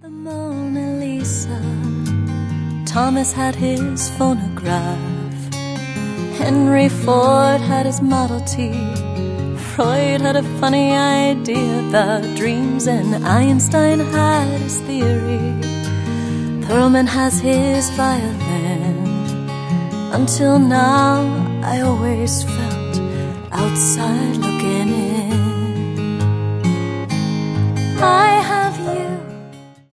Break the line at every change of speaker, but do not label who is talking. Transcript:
The Mona Lisa. Thomas had his phonograph. Henry Ford had his Model T. Freud had a funny idea about dreams, and Einstein had his theory. Perlman has his violin. Until now, I always felt outside looking in.